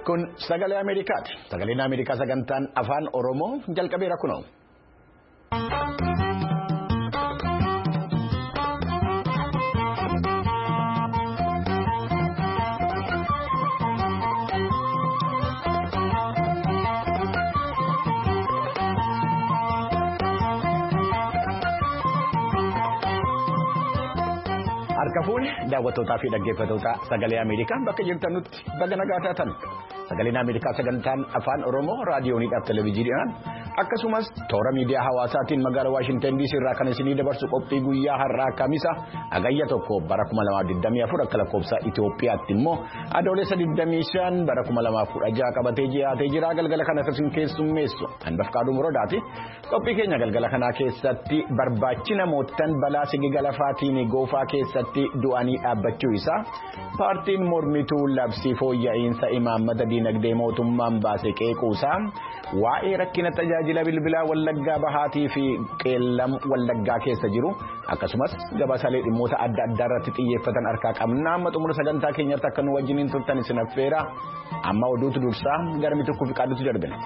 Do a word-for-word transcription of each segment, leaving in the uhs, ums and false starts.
Kun sagalee Ameerikaati. Sagaleen Ameerikaa sagantaan afaan Oromoo jalqabeera kunoo. Harka fuuni daawwattootaa fi dhaggeeffattoota sagalee Ameerikaa bakka jirtanutti baga nagaa taatan. Sagaleen Ameerikaa sagantaan afaan Oromoo raadiyooniidhaaf televezyiidhaan akkasumas toora miidiyaa hawaasaatiin magaalaa Waashinten D C irraa kan isinii dabarsu qophii guyyaa har'aa Kamisa hagayya tokko bara kuma lamaaf digdamii afur akka lakkoofsa Itoophiyaatti immoo adoolessa digdamii shan bara kuma lamaaf kudha jaha qabatee dhiyaatee jira. Galgala kana isin keessummeessu Hanbafqaaduu Muroodaati. Qophii keenya galgala kanaa keessatti barbaachina mootan balaa sigigala lafaatiin goofaa keessatti du'anii dhaabbachuu isaa paartiin mormituu labsii fooyya'insa imaammata diinagdee mootummaan baase qeequusaa waa'ee rakkina tajaajila bilbilaa Wallaggaa Bahaatii fi Qeellam Wallaggaa keessa jiru akkasumas gabaasaalee dhimmoota adda addaa irratti xiyyeeffatan harkaa qabna. Amma xumura sagantaa keenyatti akka nu wajjiniin turtan isin affeera. Amma oduutu dursaa gara tokko fi qaadutu darbina.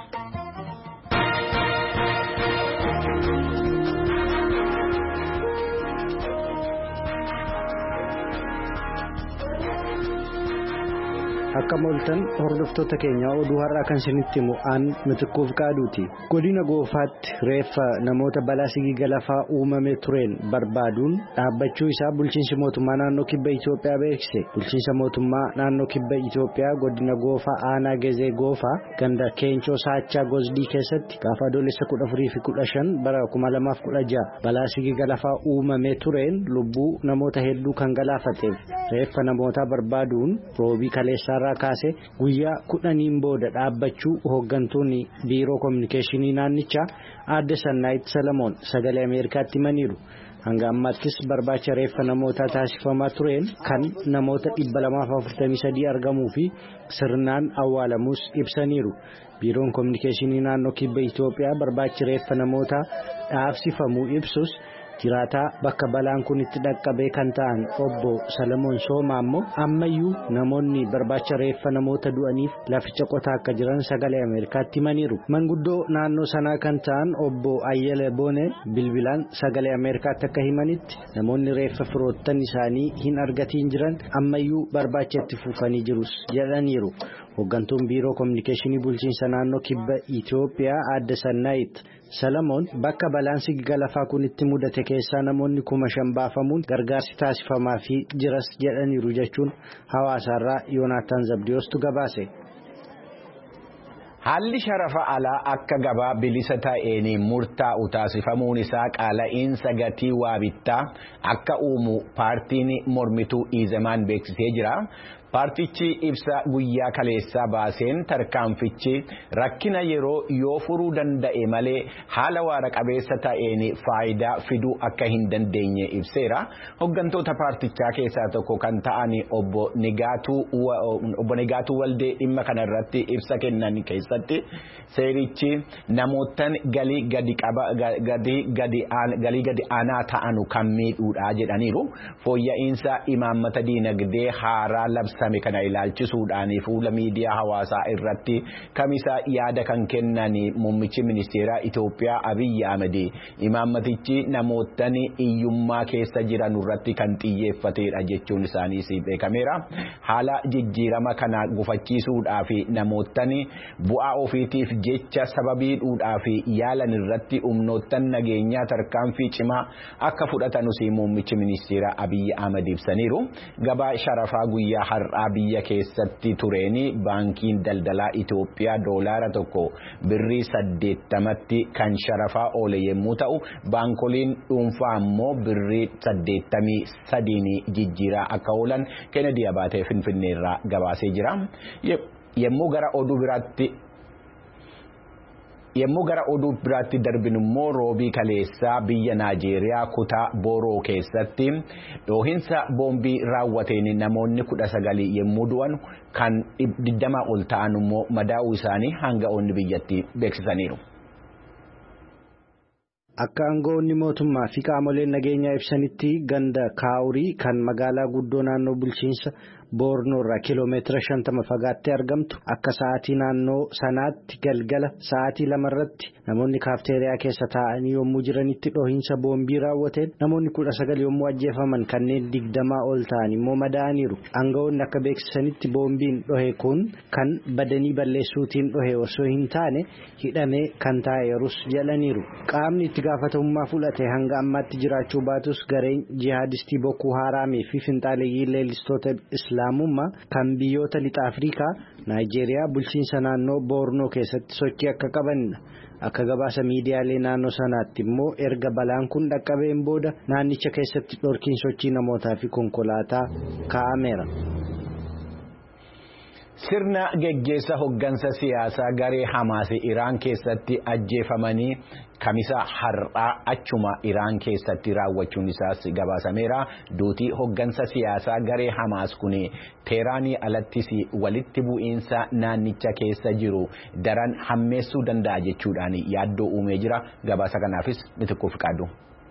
Akka mooltan hordoftoota keenya oduu har'aa kan isinitti himu aan Mitiquuf Qaaduuti. Godina Goofaatti reeffa namoota balaa sigigala lafaa uumamee tureen barbaaduun dhaabbachuu isaa bulchiinsi mootummaa naannoo kibba Itoophiyaa beeksise. Bulchiinsa mootummaa naannoo kibba Itoophiyaa godina Goofaa aanaa Gezee Goofaa ganda Keencoo Saachaa Gosdii keessatti gaafa adoolessa kudha afurii fi kudha shan bara kuma lamaaf kudha jaha balaa sigigala lafaa uumamee tureen lubbuu namoota hedduu kan galaafateef reeffa namoota barbaaduun roobii kaleessaa kaase guyyaa kudhaniin booda dhaabbachuu hooggantoonni biiroo kominikeeshinii naannichaa Aadde Sannaayit Salamoon sagalee Ameerikaatti himaniiru. Hanga ammaattis barbaacha reeffa namootaa taasifamaa tureen kan namoota dhibba lamaaf afurtamii sadii argamuu fi sirnaan awwaalamuus ibsaniiru. Biiroon kominikeeshinii naannoo kibba Itoophiyaa barbaachi reeffa namootaa dhaabsifamuu ibsus jiraataa bakka balaan kun itti dhaqqabee kan ta'an obbo Salamoon Soomaa ammoo ammayyuu namoonni barbaacha reeffa namoota du'aniif laficha qotaa akka jiran sagalee Ameerikaatti himaniiru. Manguddoo naannoo sanaa kan ta'an obbo Ayyele Boone bilbilaan sagalee Ameerikaatti akka himanitti namoonni reeffa firoottan isaanii hin argatiin jiran ammayyuu barbaacha itti fufanii jirus jedhaniiru. Hooggantuun biiroo kominikeeshinii bulchiinsa naannoo kibba Itoophiyaa Aadde Sannaayit Salamoon bakka balaan sigigala lafaa kun itti mudate keessaa namoonni kuma shan baafamuun gargaarsi taasifamaa fi jiras jedhaniiru jechuun hawaasaarraa Yoonaataan Zabdiyoostu gabaase. Haalli sharafa alaa akka gabaa bilisa ta'een murtaa'u taasifamuun isaa qaala'insa gatii waa bittaa akka uumu paartiin mormituu Izemaan beeksisee jira. Paartichi ibsa guyyaa kaleessaa baaseen tarkaanfichi rakkina yeroo yoo furuu danda'e malee haala waara qabeessa ta'een faayidaa fiduu akka hin dandeenye ibseera. Hooggantoota paartichaa keessaa tokko kan ta'an obbo Nigaatuu Waldee dhimma kanarratti ibsa kennan keessatti seerichi namootaan galii gadi gadi aanaa ta'anu kan miidhuudha jedhaniiru. Fooyya'insa imaammata diinagdee haaraa labsa kana ilaalchisuudhaan fuula miidiyaa hawaasaa irratti kamisa yaada kan kennan muummichi ministeeraa Itoophiyaa Abiyyi Ahmed imaammatichi namootaan iyyummaa keessa jiran irratti kan xiyyeeffatedha jechuun isaanii beekameera. Haala jijjiirama kana gufachiisuudhaaf namootaan bu'aa ofiitiif jecha sababiidhuudhaaf yaalan irratti humnoottan nageenyaa tarkaanfii cimaa akka fudhatanus muummichi ministeeraa Abiyyi Ahmed ibsaniiru. Gabaa sharafaa guyyaa har'aa biyya keessatti tureeni baankiin daldalaa Itoophiyaa doolaara tokko birrii saddeettamatti kan sharafaa oole yommuu ta'u baankoliin dhuunfaa ammoo birrii saddeettamii sadiin jijjiiraa akka oolan Kennedy Abaatee Finfinneerraa gabaasee jira. Yommuu gara oduu biraatti Yemmuu gara oduu biraatti darbinu immoo roobii kaleessaa biyya Naajeeriyaa kutaa Booroo keessatti dhoohinsa boombii raawwateen namoonni kudha sagalii yemmuu du'an kan digdamaa ol ta'an immoo madaa'uu isaanii hanga'oonni biyyattii beeksisaniiru. Akka aangawoonni mootummaa fi qaamoleen nageenyaa ibsanitti ganda Kaawurii kan magaalaa guddoo naannoo bulchiinsa Boornoorraa kiiloomeetira shantama fagaattee argamtu akka sa'aatii naannoo sanaatti galgala sa'aatii lamarratti namoonni kaafteeriyaa keessa taa'anii yommuu jiranitti dhohiinsa boombii raawwateen namoonni kudha sagal yommuu ajjeefaman kanneen digdamaa ol ta'an immoo madaa'aniiru. Aangawoonni akka beeksisanitti boombiin dhohe kun kan badanii balleessuutiin dhohe osoo hin taane hidhamee kan taa'eerus jedhaniiru. Qaamni itti gaafatamummaa fudhate hanga ammaatti jiraachuu baatus gareen jihaadistii Boko Haraamii fi finxaaleeyyii leellistoota Islaamummaa kan biyyoota lixa Afrikaa Naayijeeriyaa bulchiinsa naannoo Boornoo keessatti sochii akka qabanidha. Akka gabaasa miidiyaalee naannoo sanaatti immoo erga balaan kun dhaqqabeen booda naannicha keessatti dhorkiin sochii namootaa fi konkolaataa kaa'ameera. Sirna geggeessa hoggansa siyaasaa garee Hamaas Iraan keessatti ajjeefamanii kamisa har'aa achuma Iraan keessatti raawwachuun isaas gabaasameera. Duutii hoggansa siyaasaa garee Hamaas kun Teeraanii alattis walitti bu'iinsa naannicha keessa jiru daran hammeessuu danda'a jechuudhaan yaaddoo uumee jira. Gabaasa kanaafis Mitiquuf Qaadu.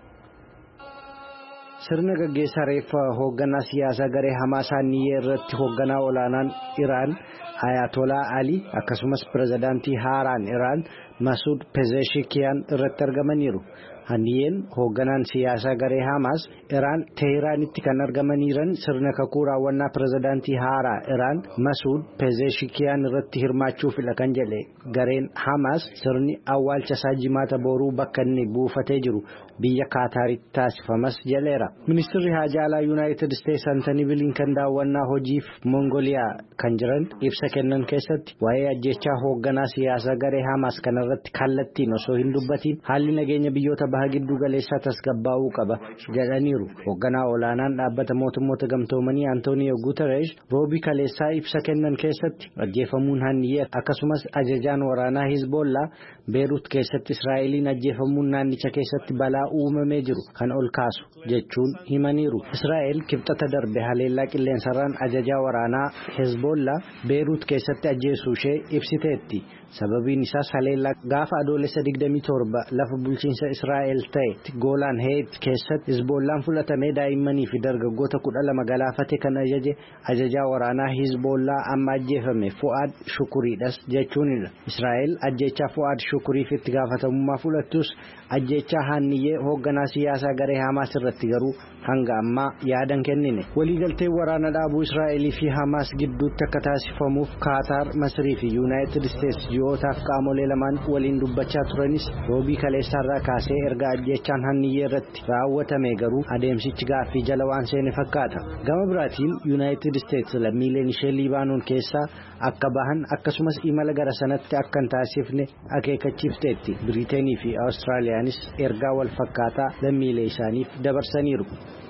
Sirna gaggeessaa reeffa hoogganaa siyaasaa garee Hamaas Haniyee irratti hoogganaa olaanaan Iraan Ayatollah Ali akkasumas pirezidaantii haaraan Iraan Masoud Pezeshkian irratti argamaniiru. Haniyeen hoogganaan siyaasaa garee Hamaas Iraan Teeraanitti kan argamaniiran sirna kakuu raawwannaa pirezidaantii haaraa Iraan Masoud Pezeshkian irratti hirmaachuufidha kan jedhe gareen Hamaas sirni awwaalcha isaa jimaata boruu bakka inni buufatee jiru biyya Kaataaritti taasifamas jedheera. Ministeerri Haajaa Alaa Yuunaayitid Isteets Antanii Bilinkan daawwannaa hojiif Mongooliyaa kan jiran ibsa kennan keessatti waa'ee ajjechaa hoogganaa siyaasaa garee Hamaas kanarratti kallattiin osoo hin dubbatiin haalli nageenya biyyoota baha giddu galeessaa tasgabbaa'uu qaba jedhaniiru. Hoogganaa olaanaan dhaabbata mootummoota gamtoomanii Antooniyo Guuteresh roobii kaleessaa ibsa kennan keessatti ajjeefamuun Haniyee akkasumas ajajaan waraanaa Hizbollaa Beerut keessatti Israa'eliin ajjeefamuun naannicha keessatti balaa uumamee jiru kan ol kaasu jechuun himaniiru. Israa'el kibxata darbe haleellaa qilleensarraan ajajaa waraanaa Hizbollaa Beerut keessatti ajjeesuu ishee ibsiteetti. Sababiin isaas haleellaa gaafa adoolessa digdamii torba lafa bulchiinsa Israa'el ta'e Goolaan Heet keessatti Hizbollaan fudhatamee daa'immanii fi dargaggoota kudha lama galaafate kan ajaje ajajaa waraanaa Hizbollaa amma ajjeefame Fu'aad Shukuriidhas jechuunidha. Israa'el ajjechaa Fu'aad Shukuriif itti gaafatamummaa fudhattus ajjechaa Haniyee hoogganaa siyaasaa garee Hamaas irratti garuu hanga ammaa yaadan kennine. Waliigaltee waraana dhaabuu Israa'elii fi Hamaas gidduutti akka taasifamuuf Kaataar, Masrii fi Yuunaayitid Isteets ji'ootaaf qaamolee lamaan waliin dubbachaa turanis roobii kaleessaarraa kaasee erga ajjechaan Haniyee irratti raawwatame garuu adeemsichi gaaffii jala waan seene fakkaata. Gama biraatiin Yuunaayitid Isteets lammiileen ishee Libaanoon keessaa akka bahan akkasumas imala gara sanatti akka hin taasifne akeekkachiifteetti. Biriiteenii fi Awustiraaliyaanis ergaa wal fakkaataa lammiilee isaaniif dabarsaniiru.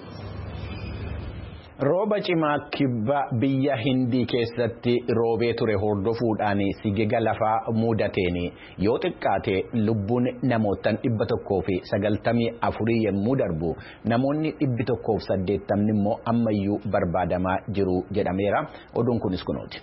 Rooba cimaa kibba biyya Hindii keessatti roobee ture hordofuudhaan sigiga lafaa mudateen yoo xiqqaate lubbuun namootaan dhibba tokkoo fi sagaltamii afurii yommuu darbu namoonni dhibbi tokkoof saddeettamni immoo ammayyuu barbaadamaa jiru jedhameera. Oduun kunis kunooti.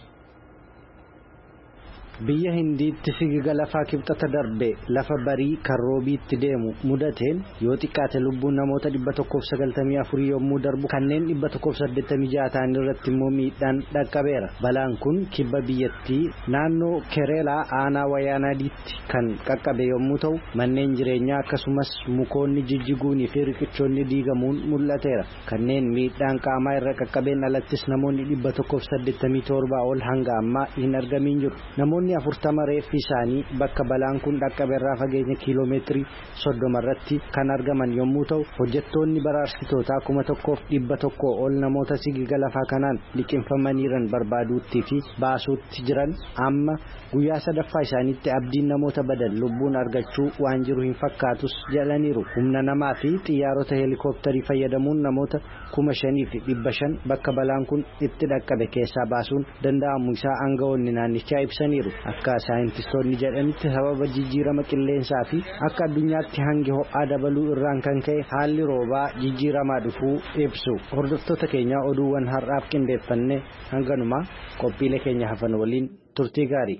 Biyya Hindiitti sigiga lafaa kibxata darbe lafa barii kan roobiitti deemu mudateen yoo xiqqaate lubbuun namoota dhibba tokkoof sagaltamii afurii yommuu darbu kanneen dhibba tokkoof saddeettamii ja'a ta'an irratti immoo miidhaan dhaqqabeera. Balaan kun kibba biyyattii naannoo Kereelaa aanaa Wayaanaadiitti kan qaqqabe yommuu ta'u manneen jireenyaa akkasumas mukoonni jijjiguunii fi riqichoonni diigamuun mul'ateera. Kanneen miidhaan qaamaa irra qaqqabeen alattis namoonni dhibba tokkoof saddeettamii torba ol hanga ammaa hin argamin jiru. Namoonni afurtama reeffi isaanii bakka balaan kun dhaqqabeerraa fageenya kiiloomeetirii soddoma irratti kan argaman yommuu ta'u hojjettoonni baraarsitootaa kuma tokkoof dhibba tokko ol namoota sigiga lafaa kanaan liqinfamaniiran barbaaduutti fi baasuutti jiran amma guyyaa sadaffaa isaaniitti abdiin namoota badan lubbuun argachuu waan jiru hin fakkaatus jedhaniiru. Humna namaa fi xiyyaarota heelikooptarii fayyadamuun namoota kuma shanii fi dhibba shan bakka balaan kun itti dhaqqabe keessaa baasuun danda'amu isaa aangawoonni naannichaa ibsaniiru. Akka saayintistoonni jedhanitti sababa jijjiirama qilleensaa fi akka addunyaatti hangi ho'aa dabaluu irraan kan ka'e haalli roobaa jijjiiramaa dhufuu ibsu. Hordoftoota keenya oduuwwan har'aaf qindeeffanne hanganuma qophiilee keenya hafan waliin turtii gaarii.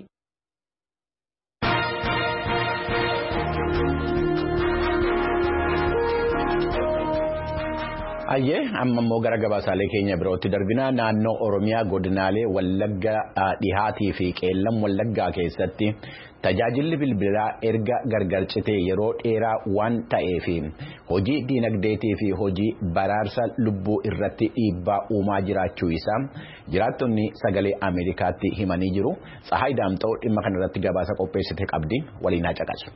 Ayyee amma immoo gara gabaasaalee keenya birootti darbina naannoo Oromiyaa godinaalee Wallagga dhihaatii fi Qeellam Wallaggaa keessatti tajaajilli bilbilaa erga gargar citee yeroo dheeraa waan ta'eef hojii diinagdeetii fi hojii baraarsa lubbuu irratti dhiibbaa uumaa jiraachuu isaa jiraattonni sagalee Ameerikaatti himanii jiru. Tsahaay Daamxoo dhimma kanarratti gabaasa qopheessite qabdi waliin haa caqasu.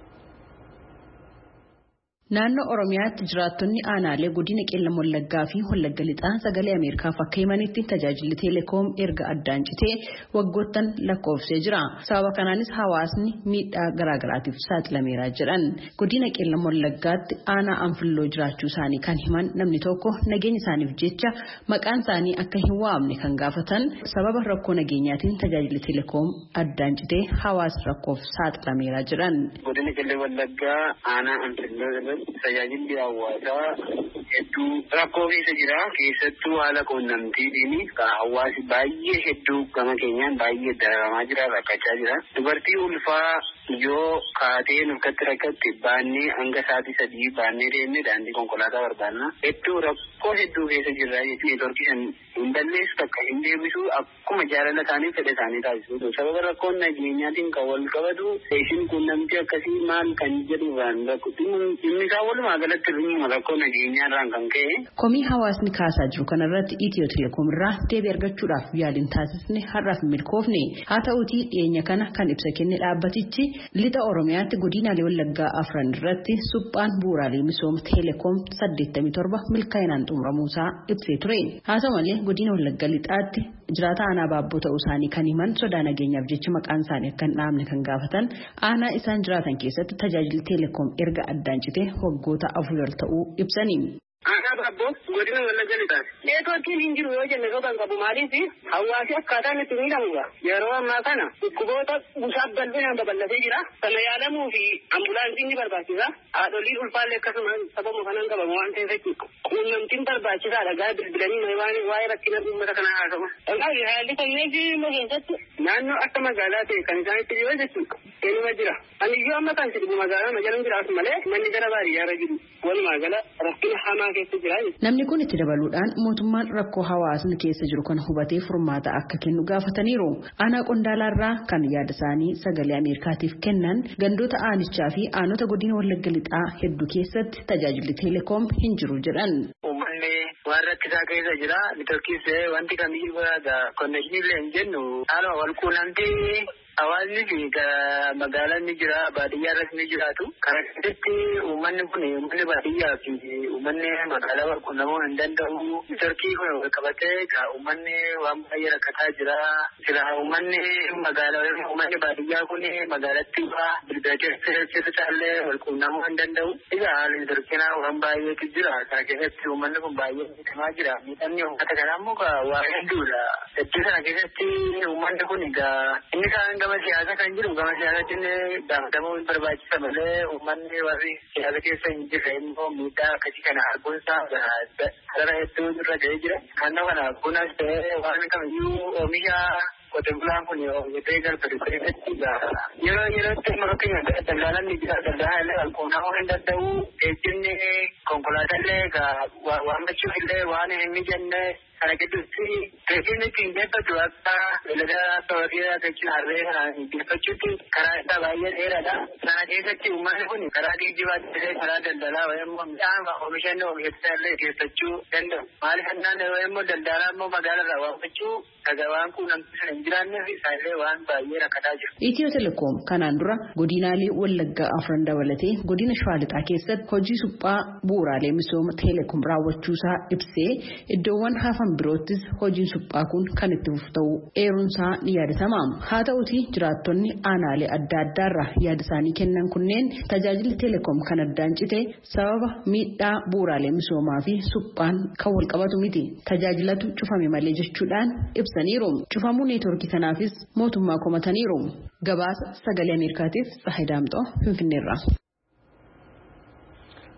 Naannoo Oromiyaatti jiraattonni aanaalee godina Qeellam Wallaggaa fi Wallagga Lixaa sagalee Ameerikaaf akka himanitti tajaajilli Teelekoom erga addaan citee waggoottan lakkoofsee jira. Sababa kanaanis hawaasni miidhaa garaagaraatiif saaxilameera jedhan. Godina Qeellam Wallaggaatti aanaa Anfilloo jiraachuu isaanii kan himan namni tokko nageenya isaaniif jecha maqaan isaanii akka hin waamne kan gaafatan sababa rakkoo nageenyaatiin tajaajilli Teelekoom addaan citee hawaasa rakkoof saaxilameera jedhan. Godina Qeellam Wallaggaa aanaa Anfilloo tajaajilli hawaasaa hedduu rakkoo keessa jira. Keessattuu haala quunnamtiitiin hawaasi baay'ee hedduu gama keenyaan baay'ee dararamaa jira, rakkachaa jira. Dubartii ulfaa yoo kaatee nuffatti rakkatti baannee hanga sa'aatii sadii baannee deemnee daandii konkolaataa barbaanna. Hedduu rakkoo hedduu keessa jirra jechuudha. Neetworkii kan hin balleessu takka hin deebisu akkuma jaalala isaanii fedha isaanii taasisu. Sababa rakkoon nageenyaatiin kan wal qabatu isin quunnamtii akkasii maal kan jedhuudhaan dhimmi isaa walumaa galatti dhimma rakkoo nageenyaarraan kan ka'e. Komii hawaasni kaasaa jiru kanarratti Itiyoo Telekoom irraa deebii argachuudhaaf yaaliin taasisne har'aaf milkoofne. Haa ta'uutii dhiyeenya kana kan ibsa kenne dhaabbatichi lixa Oromiyaatti godinaalee Wallaggaa afran irratti suphaan bu'uuraalee misooma Teelekoom saddeettamii torba milkaa'inaan xumuramuusaa ibsee ture. Haa ta'u malee godina Wallagga lixaatti jiraata aanaa baabboo ta'uu isaanii kan himan sodaa nageenyaaf jecha maqaan isaanii akka hin dhaamne kan gaafatan aanaa isaan jiraatan keessatti tajaajilli Teelekoom erga addaan citee waggoota afur ta'uu ibsanii. Aanaa baabboo godina Wallagga lixaati. Neetworkiin hin jiru yoo jenne soban qabu maaliif hawaasi akkaataan itti miidhamudha. Yeroo ammaa kana dhukkuboota busaaf bal'inaan babal'atee jira. Sana yaalamuu fi ambulaansiin ni barbaachisa. Haadholii ulfaallee akkasuma sababa kanaan qabamu waan ta'eef quunnamtiin barbaachisaadha. Gaa bilbilanii waa'ee rakkina uummata kanaa haasa'u. Dhaqaafi haalli kanneen immoo keessatti naannoo akka magaalaa ta'e kan isaanitti jiru jechuudha. Eenyuma jira. Ani iyyuu amma kan jedhu magaalaa majalan jiraatu malee manni gara baadiyyaarra jiru. Walumaa gala rakkina hamaa keessa jira. Namni kun itti dabaluudhaan mootummaan rakkoo hawaasni keessa jiru kan hubatee furmaata akka kennu gaafataniiru. Aanaa Qondaalaarraa kan yaada isaanii sagalee Ameerikaatiif kennan gandoota aanichaa fi aanota godina Wallagga lixaa hedduu keessatti tajaajilli Teelekoom hin jiru jedhan. Uummanni waan rakkisaa keessa jira. Neetworkiis wanti kamiyyuu biraadha. Konnekshinillee hin jennu haaluma wal quunnamtii hawaasni fi magaalaan ni jira, baadiyyaa irratti ni jiraatu. Kana keessatti uummanni kun uummanni baadiyyaa fi uummanni magaalaa wal quunnamuu hin danda'u. Neetworkii kun wal qabatee uummanni waan baay'ee rakkataa jira. Jira uummanni magaalaa uummanni baadiyyaa kun magaalatti bilbila keessa caallee wal quunnamuu hin danda'u. Egaa haalli neetworkiin waan baay'eetu jira. Kana keessatti uummanni kun baay'ee miidhamaa jira. Miidhamni uummata kanaa immoo waa hedduudha. Hedduu sana keessatti uummanni kun egaa inni isaan gama siyaasa kan jiru gama siyaasatiin gaafatamuu hin barbaachisa malee uummanni warri siyaasa keessa hin jirre immoo miidhaa akkasii kana arguunsaa sarara hedduu irra ga'ee jira. Naannoo kana kunas ta'ee waan kamiyyuu oomisha qotee bulaan kun oomishee galfatu keessatti yeroo yerootti fakkeenya daldaalaan ni jira. Daldaalaan illee walquunnamuu hin danda'u. Geejjibni konkolaataa illee waammachuuf illee waan hin mijanne. Kana gidduutti geejjibni ittiin deeffatu akka beellada sababii jechuun harree kanaan deeffachuutti karaa isaa baay'ee dheeraadha. Sana keessatti uummanni kun karaa geejjibaatti illee karaa daldalaa wayiimmoo midhaan oomishanni oomishataa illee deeffachuu danda'u. Maaliif jennaan wayiimmoo daldalaa immoo magaalarraa waamachuu waan quunnamtii sana hin jiraanneef isaallee waan baay'ee rakkataa jiru. Itiyoo Telekoom kanaan dura godinaalee Wallaggaa afran dabalatee godina Shawaa Lixaa keessatti hojii suphaa bu'uuraalee misooma Teelekoom raawwachuusaa ibsee iddoowwan hafan biroottis hojiin suphaa kun kan itti fufu ta'uu eeruunsaa ni yaadatama. Haa ta'uutii jiraattonni aanaalee adda addaarraa yaada isaanii kennan kunneen tajaajilli Teelekoom kan addaan cite sababa miidhaa bu'uuraalee misoomaa fi suphaan kan wal qabatu miti. Tajaajilatu cufame malee jechuudhaan ibsaniiru. Cufamuu neetworkii kanaafis mootummaa komataniiru. Gabaasa sagalee Ameerikaatiif Tsahaay Daamxoo Finfinneerraa.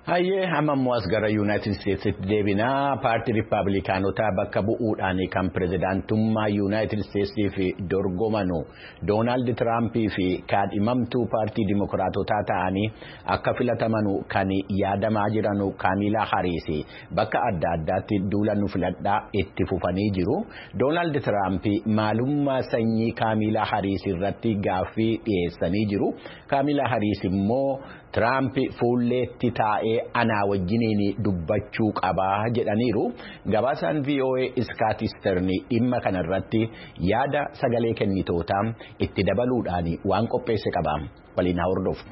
Hayyee amma as gara United States deebinaa paartii Riippaabilikaanotaa bakka bu'uudhaan kan pirezidaantummaa United States fi dorgomanu Doonaald Tiraamp fi kaadhimamtuu paartii Dimookiraatotaa ta'anii akka filatamanu kan yaadamaa jiranu Kaamilaa Hariis bakka adda addaatti duula nu filadhaa itti fufanii jiru. Doonaald Tiraamp maalummaa sanyii Kaamilaa Hariis irratti gaaffii dhiyeessanii jiru. Kaamilaa Hariis immoo Tiraamp fuulleetti taa'ee anaa wajjiniin dubbachuu qabaa jedhaniiru. Gabaasaan V O A Scott Stern dhimma kanarratti yaada sagalee kennitootaa itti dabaluudhaan waan qopheesse qaba. Waliin haa hordofu.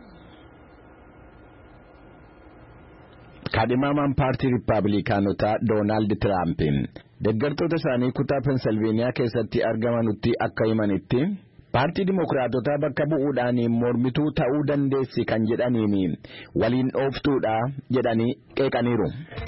Kaadhimamaan paartii Riippaabilikaanotaa Doonaald Tiraamp deeggartoota isaanii kutaa Pensilveeniyaa keessatti argamanutti akka himanitti paartii Dimookiraatotaa bakka bu'uudhaan mormituu ta'uu dandeessi kan jedhaniin waliin dhooftuudha jedhanii qeeqaniiru.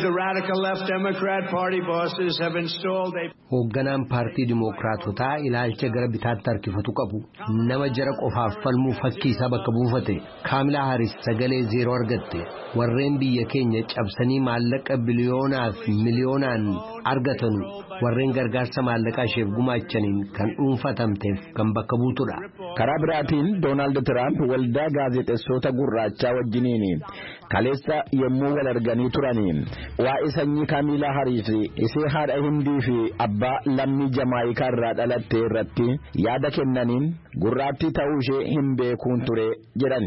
Hoogganaan paartii Dimookiraatotaa ilaalcha gara bitaatti harkifatu qabu nama jara qofaaf falmuu fakkii isaa bakka buufate. Kaamilaa Hariis sagalee zeeroo argatte. Warreen biyya keenya cabsanii maallaqa biliyoonaa fi miliyoonaan argatanu warreen gargaarsa maallaqaa isheef gumaachaniin kan dhuunfatamteef kan bakka buutudha. Karaa biraatiin Doonaald Tiraamp waldaa gaazexeessota gurraachaa wajjiniin kaleessa yommuu wal arganii turanii waa'ee sanyii Kaamilaa Hariis isee haadha Hindii fi abbaa lammii Jamaayikaa irraa dhalatte irratti yaada kennaniin gurraattii ta'uu ishee hin beekuun ture jedhan.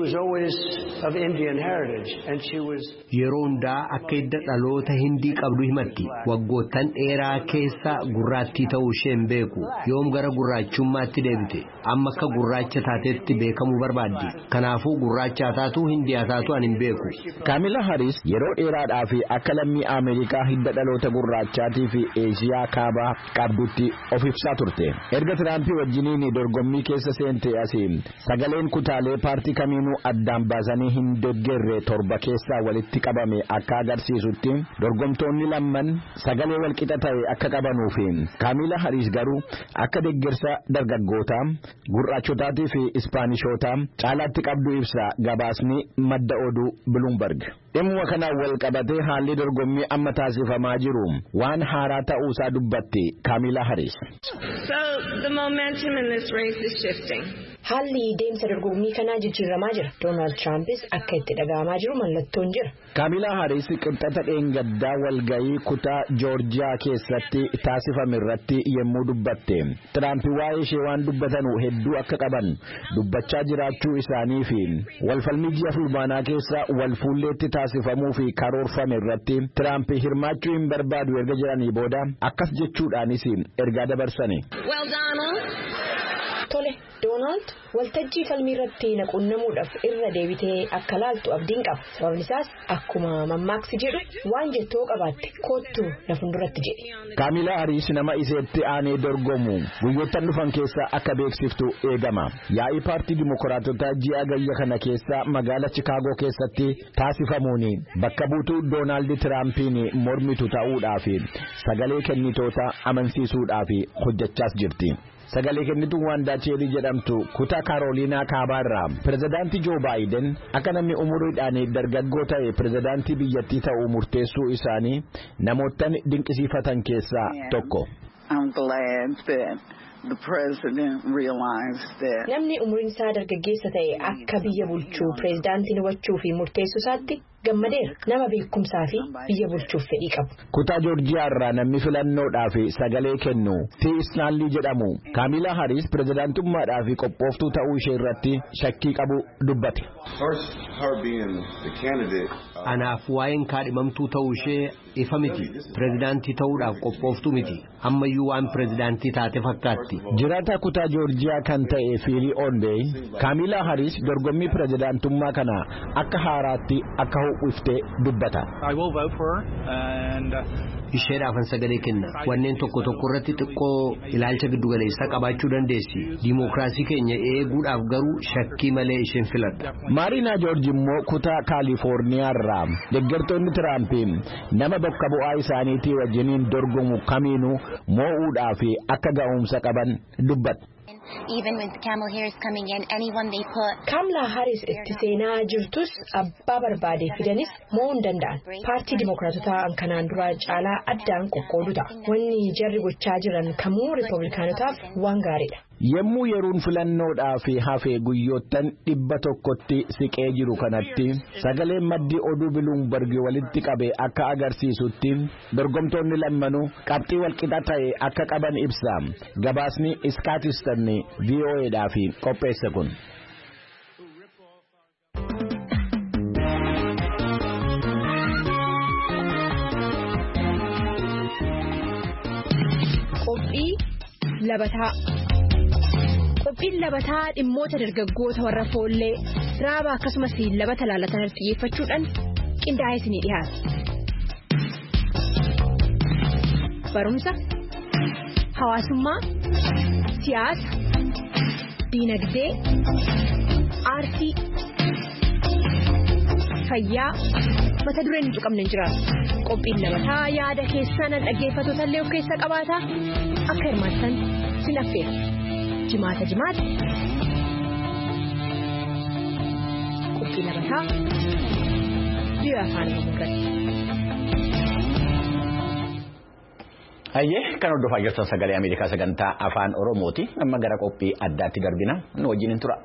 Yeroo hundaa akka hidda dhaloota Hindii qabdu himatti. Waggoottan dheeraa keessa gurraattii ta'uu ishee hin beeku. Yoom gara gurraachummaatti deebite amma akka gurraacha taatetti beekamuu barbaaddi. Kanaafuu gurraacha taatu Hindiyaa taatu ani hin beeku. Kaamilaa Hariis yeroo dheeraadhaaf akka lammii Ameerikaa hidda dhaloota gurraachaatii fi Eeshiyaa kaabaa qabdutti of ibsaa turte. Erga Tiraamp wajjiniin dorgommii keessa seente asii sagaleen kutaalee paartii kamiinuu addaan baasanii hin deeggarre torba keessaa walitti qabame akka agarsiisutti dorgomtoonni lamman sagalee walqixa ta'e akka qabanuufi Kaamilaa Hariis garuu akka deeggarsa dargaggootaa gurraachotaatii fi Ispaanishotaa caalaatti qabdu ibsa gabaasni madda oduu Bloomberg. Dhimma kanaan wal qabatee haalli dorgommii amma taasifamaa jiru waan haaraa ta'uusaa dubbatti Kaamilaa Hariis. So the momentum in this race is shifting. Haalli deemsa dorgommii kanaa jijjiiramaa jira. Doonaald Tiraampis akka itti dhaga'amaa jiru mallattoon jira. Kaamilaa Hariis qixxata dheengaddaa walgayii kutaa Joorjiyaa keessatti taasifame irratti yommuu dubbatte Tiraamp waa'ee ishee waan dubbatanu hedduu akka qaban dubbachaa jiraachuu isaanii fi walfalmii ji'a fulbaanaa keessa wal fuulleetti taasifamuu fi karoorfame irratti Tiraamp hirmaachuu hin barbaadu erga jedhanii booda akkas jechuudhaanis ergaa dabarsani. Well, Donald. Tole, Doonaald waltajjii falmii irratti naqunnamuudhaaf irra deebitee akka laaltu abdiin qaba. Sababni isaas akkuma mammaaksi jedhu waan jettoo qabaatte koottuu na fuulduratti jedhe. Kaamilaa Hariis nama iseetti aanee dorgomu guyyoottan dhufan keessa akka beeksiftu eegama. Yaa'ii paartii Dimookiraatotaa ji'a gayya kana keessa magaala Chikaagoo keessatti taasifamuun bakka buutuu Doonaald Tiraampiin mormitu ta'uudhaaf sagalee kennitoota amansiisuudhaaf hojjechaas jirti. Sagalee kennituu Waandaa Cheelii jedhamtu kutaa Karooliinaa Kaabaarraa pirezidaantii Joo Baayiden akka namni umuriidhaan dargaggoo ta'e pirezidaantii biyyattii ta'uu murteessuu isaanii namoottan dinqisiifatan keessaa tokko. I'm glad that the president realized that. Namni umuriin isaa dargaggeessa ta'e akka biyya bulchuu pirezidaantiin hubachuu fi murteessuu isaatti gammadeera. Nama beekumsaa fi biyya bulchuuf fedhii qabu. Kutaa Joorjiyaa irraa namni filannoodhaaf sagalee kennu T. Snaalii jedhamu Kaamilaa Hariis pirezidaantummaadhaaf qophooftuu ta'uu ishee irratti shakkii qabu dubbate. Anaaf waa'een kaadhimamtuu ta'uu ishee ifa miti. Pirezidaantii ta'uudhaaf qophooftuu miti. Ammayyuu waan pirezidaantii taate fakkaatti. Jiraataa kutaa Joorjiyaa kan ta'e Fiilii Oondey Kaamilaa Hariis dorgommii pirezidaantummaa kana akka haaraatti akka ho'iftee dubbata. Isheedhaafan sagalee kenna. Wanneen tokko tokko irratti xiqqoo ilaalcha giddugaleessaa qabaachuu dandeessi. Dimookiraasii keenya eeguudhaaf garuu shakkii malee isheen filadha. Maariinaa Joorji immoo kutaa Kaalifoorniyaa irraa deeggartoonni Tiraampiin nama bakka bu'aa isaaniitii wajjiniin dorgomu kamiinuu moo'uudhaaf akka ga'umsa qaban dubbata. even with Kamala Harris coming in, anyone they put. Kamala Harris itti seenaa jirtus abbaa barbaade fidanis moo hin danda'an. Paartii Dimookiraatotaa kanaan dura caalaa addaan qoqqoodu ta'a. Wanni jarri gochaa jiran kamuu Riippablikaanotaaf waan gaariidha. Yemmuu yeroon filannoodhaa fi hafee guyyoottan dhibba tokkotti siqee jiru kanatti sagaleen maddi oduu Bloomberg walitti qabee akka agarsiisutti dorgomtoonni lammanuu qabxii walqixa ta'e akka qaban ibsa. Gabaasni Scottistan V O A fi qopheesse kun. Qophii labataa. Qophiin labataa dhimmoota dargaggoota warra foollee raaba akkasumas labata laalatan xiyyeeffachuudhaan qindaa'ee isinii dhiyaata. Barumsa, hawaasummaa, siyaasa, diinagdee, aartii, fayyaa mata dureen hin tuqamne hin jiraatu. Qophiin labataa yaada keessan dhaggeeffattoota illee of keessa qabaata. Akka hirmaattan sin affeera. Jimaata jimaata. Qophii labataa biyya afaan Oromoo. Hayyee kan hordofaa jirtan sagalee Ameerikaa sagantaa afaan Oromooti. Amma gara qophii addaatti darbina. Nu wajjin tura.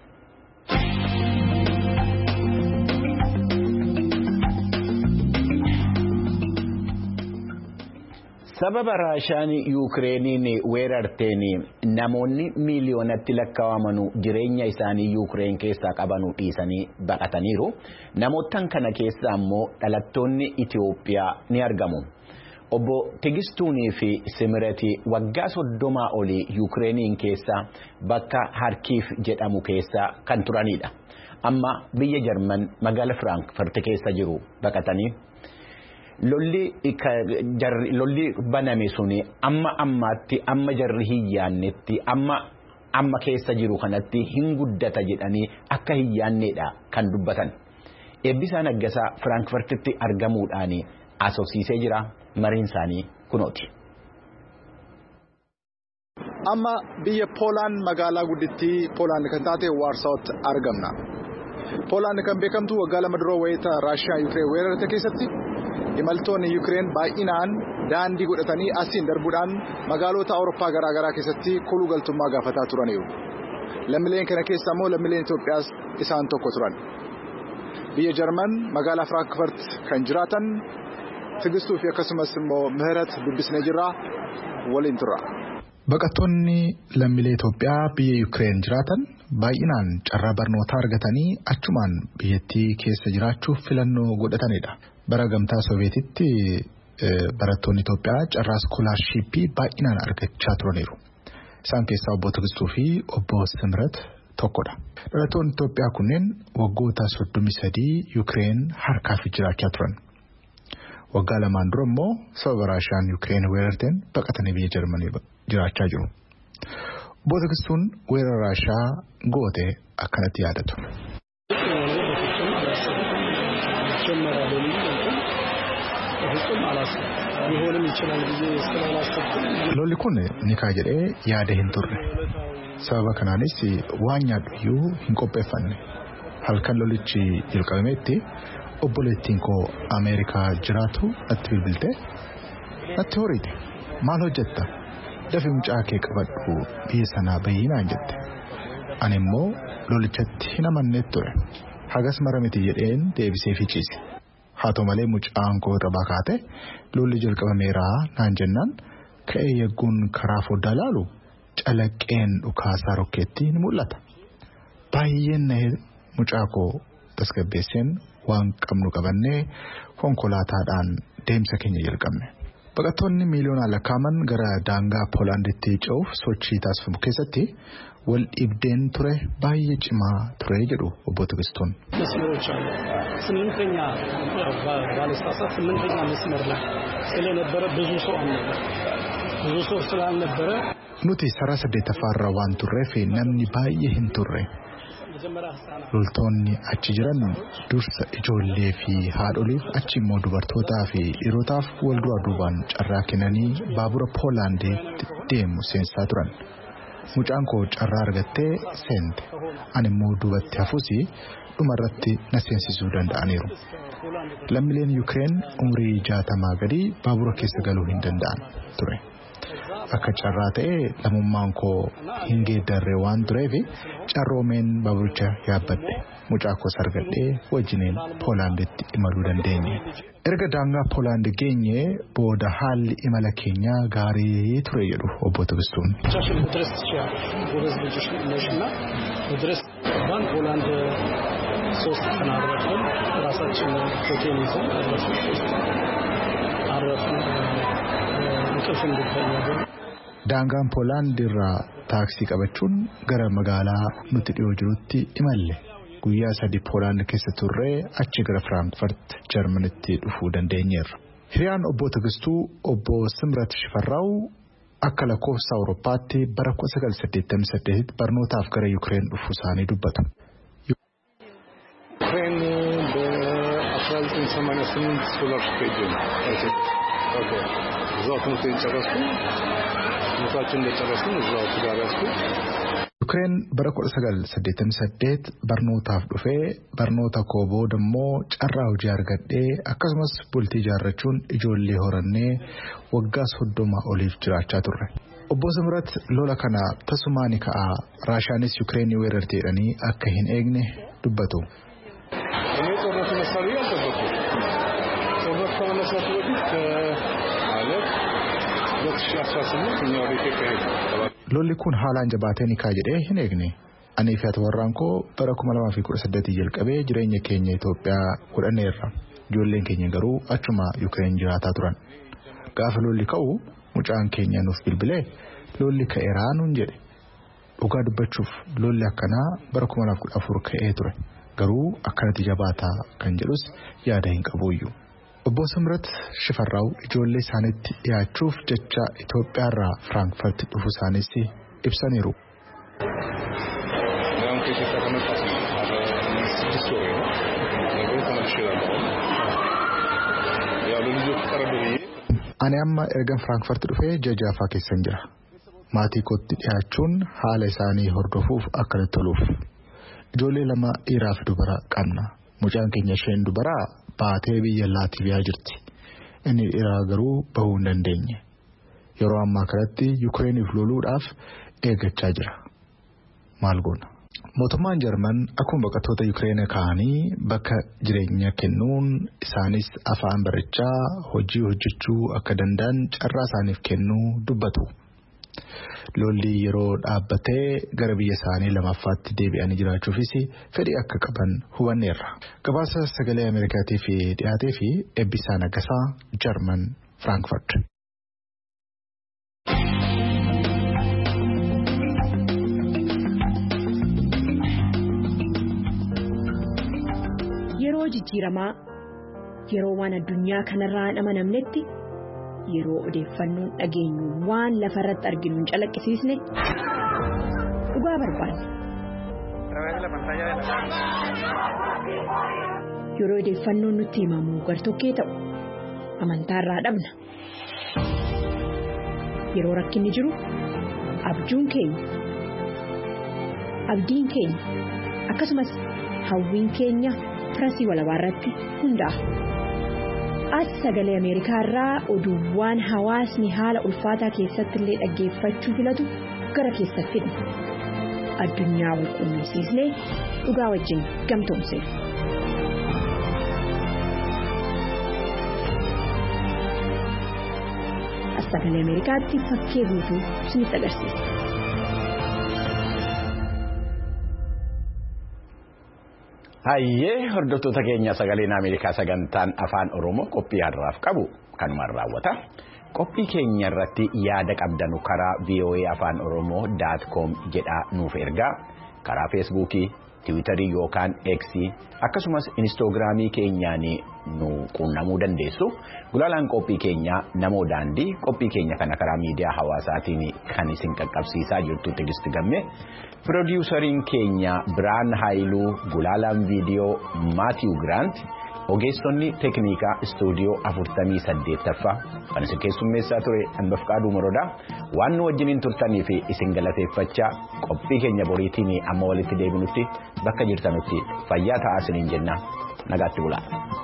Sababa Raashaan Yukireeniin weerarteen namoonni miiliyoonatti lakkaa'aman jireenya isaanii Yukireen keessaa qabanuu dhiisanii baqataniiru. Namoottan kana keessaa immoo dhalattoonni Itoophiyaa ni argamu. Obbo Tigistuunii fi Simirati waggaa soddomaa olii Yukireeniin keessa bakka Harkiif jedhamu keessa kan turanidha. Amma biyya Jarman magaalaa Firaankifaart keessa jiru baqatanii. Lolli baname suni amma ammaatti amma jarri hin yaannetti amma amma keessa jiru kanatti hin guddata jedhanii akka hin yaanneedha kan dubbatan. Eebbisaa Naggasaa Firaankifaartitti argamuudhaan asoosiisee jira. Mariin isaanii kunooti. Amma biyya Poolaan magaalaa guddittii Poolaan kan taate Waarsaawotti argamna. Poolaan kan beekamtu waggaa lama dura wayita Raashiyaa Yukireen weerarte keessatti imaltoonni Yukireen baay'inaan daandii godhatanii asiin darbuudhaan magaalota Awurooppaa garaa garaa keessatti koluu galtummaa gaafataa turaniiru. Lammiileen kana keessaa immoo lammiileen Itoophiyaas isaan tokko turan. Biyya Jarman magaalaa Firaankifaart kan jiraatan Tigistuu fi akkasumas immoo Mihirat dubbisnee jirra waliin turra. Baqattoonni lammiilee Itoophiyaa biyya Yukireen jiraatan baay'inaan carraa barnootaa argatanii achumaan biyyattii keessa jiraachuuf filannoo godhatanidha. Bara gamtaa Sooviyeetitti barattoonni Itoophiyaa carraa iskoolaarshiippii baay'inaan argachaa turaniiru. Isaan keessaa obbo Tigistuu fi obbo Simirat tokkodha. Dhalattoonni Itoophiyaa kunneen waggoota soddomii sadii Yukireen harkaaf jiraachaa turan. Waggaa lamaan dura immoo sababa Raashaan Yukireen weerarteen baqatanii biyya Jarmanii jiraachaa jiru. Obbo Tigistuun weerara Raashaa goote akkanatti yaadatu. Lolli kun ni kaa jedhee yaada hin turre. Sababa kanaanis waan nyaadhuyyuu hin qopheeffanne. Halkan lolichi jalqabametti obboleettiin koo Ameerikaa jiraatu natti bilbilte natti horiite maal hojjetta dafii mucaa kee qabadhu biyya sanaa bayyinaan jette. Ani immoo lolichatti hin amanneet ture. Hagas mara miti jedheen deebisee ficiise. Haa ta'u malee mucaan koo taphaa kaate lolli jalqabameeraa naan jennaan ka'ee yegguun karaa foddaa laalu calaqqeen dhukaasaa rokkeetti ni mul'ata. Baay'een na'ee mucaa koo tasgabbeesseen waan qabnu qabannee konkolaataadhaan deemsa keenya jalqabne. Baqattoonni miiliyoonaan lakkaa'aman gara daangaa Poolaanditti ce'uuf sochii taasifamu keessatti wal dhibdeen ture baay'ee cimaa ture jedhu obbo Tigistuun. ስምንተኛ ባለስልጣናት ስምንተኛ መስመር ላይ ስለነበረ ብዙ ሰው አልነበረ ብዙ ሰው ስላልነበረ nuti saraa saddeettaffaarra waan turreef namni baay'ee hin turre. Loltoonni achi jiran dursa ijoollee fi haadholiif achi immoo dubartootaa fi dhiirotaaf wal duraa duubaan carraa kennanii baabura Poolaanditti deemu seensaa turan. mucaan koo carraa argattee seente ani immoo duubatti hafuusi dhumarratti na seensisuu danda'aniiru. Lammiileen Yuukireen umrii jaatamaa gadi baabura keessa galuu hin danda'an ture. Akka carraa ta'ee lammummaan koo hin geeddarree waan tureef carroomeen baaburicha yaabbadhe mucaa koos argadhee wajjiniin Poolaanditti imaluu dandeenye. Erga daangaa Poolaand geenye booda haalli imala keenyaa gaarii ture jedhu obbo Tigistuun. ሶስት ቀን አድረን ራሳችን ሆቴል ይዘን አረፍን እንቅልፍ እንድተኛ daangaan Poolaand irraa taaksii qabachuun gara magaalaa nuti dhiyoo jirutti imalle guyyaa sadii Poolaand keessa turree achi gara Firaankifaart Jarmanitti dhufuu dandeenyeerra. Hiriyaan obbo Tigistuu obbo Simrat Shifarraaw akka lakkoofsa Awurooppaatti bara kudha sagal saddeettamii saddeet barnootaaf gara Yuukireen dhufuu isaanii dubbatu. Ukraine በአስራ ዘጠኝ ሰማንያ ስምንት ስኮላርሽፕ ሄጄ ኦኬ እዛው ትምህርት ጨረስኩ ሙታችን እንደጨረስኩ እዛው ትዳር ያዝኩ Yuukireen bara kudha sagal saddeettamii saddeet barnootaaf dhufee barnoota koo booda immoo carraa hojii argadhee akkasumas bultii ijaarrachuun ijoollee horannee waggaa soddoma oliif jiraachaa turre. Obbo Simrat lola kana tasumaani ka'aa Raashiyaanis Yuukireenii weerartee jedhanii akka hin eegne dubbatu. እኔ ጦርነቱ መሳሪያ አልጠበቅኩም። ጦርነት ከመነሳቱ በፊት ማለት ሁለት ሺህ አስራ ስምንት እኛ ወደ ኢትዮጵያ ሄድን። Lolli kun haalaan jabaatee ni kaa jedhee hin eegne. Ani fi warraan koo bara kuma lamaa fi kudha saddeet jalqabee jireenya keenya Itoophiyaa godhanneerra. Ijoolleen keenya garuu achuma Yuukireen jiraataa turan. Gaafa lolli ka'u mucaan keenya nuuf bilbilee lolli ka'eeraa nuun jedhe. Dhugaa dubbachuuf lolli akkanaa bara kuma lamaa fi kudha afur ka'ee ture. Garuu akkanatti jabaataa kan jedhus yaada hin qabuuyyu. Obbo Simrat Shifarraaw ijoollee isaaniitti dhiyaachuuf jecha Itoophiyaarraa Firaankifaart dhufuu isaaniis ibsaniiru. Ani amma ergan Firaankifaart dhufee jajaafaa keessan jira. Maatii kootti dhiyaachuun haala isaanii hordofuuf akka toluuf. Ijoollee lama dhiiraa fi dubara qabna. Mucaan keenya isheen dubaraa baatee biyya Laativiyaa jirti. Inni dhiiraa garuu bahuu hin dandeenye. Yeroo ammaa kanatti Yuukireeniif loluudhaaf eeggachaa jira. Maal goona? Mootummaan Jarman akkuma baqattoota Yuukireen kaanii bakka jireenya kennuun isaanis afaan barachaa hojii hojjechuu akka danda'an carraa isaaniif kennuu dubbatu. Lolli yeroo dhaabbatee gara biyya isaanii lamaffaatti deebi'anii jiraachuufis fedhii akka qaban hubanneerra. Gabaasa sagalee Ameerikaatii fi dhiyaatee fi Eebbisaa Nagasaa Jarman Firaankifaart. Yeroo jijjiiramaa yeroo waan addunyaa kanarraa hin amanamnetti yeroo odeeffannoon dhageenyu waan lafarratti arginu hin calaqqisiisne dhugaa barbaanna. Yeroo odeeffannoon nutti himamu gartokkee ta'u amantaarraa dhabna. Yeroo rakkinni jiru abjuun keenya abdiin keenya akkasumas hawwiin keenya Firasii walabaarratti hundaa'a. As sagalee Ameerikaa irraa oduuwwan hawaasni haala ulfaataa keessatti illee dhaggeeffachuu filatu gara keessatti fidna. Addunyaa wal quunnamsiisnee dhugaa wajjin gamtoomsina. As sagalee Ameerikaatti fakkee guutuu isinitti agarsiisa. Hayyee hordoftoota keenya sagaleen Ameerikaa sagantaan afaan Oromoo qophii har'aaf qabu kanumaan raawwata. Qophii keenya irratti yaada qabdanu karaa v o a afaan oromoo dot com jedhaa nuuf ergaa karaa feesbuukii, tiwiitarii yookaan eksii akkasumas inistoogiraamii keenyaan nu quunnamuu dandeessu. Gulaalaan qophii keenyaa namoo daandii qophii keenya kana karaa miidiyaa hawaasaatiin kan isin qaqqabsiisaa jirtu Tigisti Gammee. Piroodyuusariin keenya Biraan Haayiluu, gulaalaan viidiyoo Maatiiw Giraant, ogeessonni teeknikaa istuudiyoo afurtamii saddeettaffaa kan isin keessummeessaa ture Anbafqaaduu Morodaa waan nu wajjiniin turtanii fi isin galateeffachaa qophii keenya boriitiin amma walitti deebinutti bakka jirtanutti fayyaa ta'aa isiniin jenna nagaatti bulaa.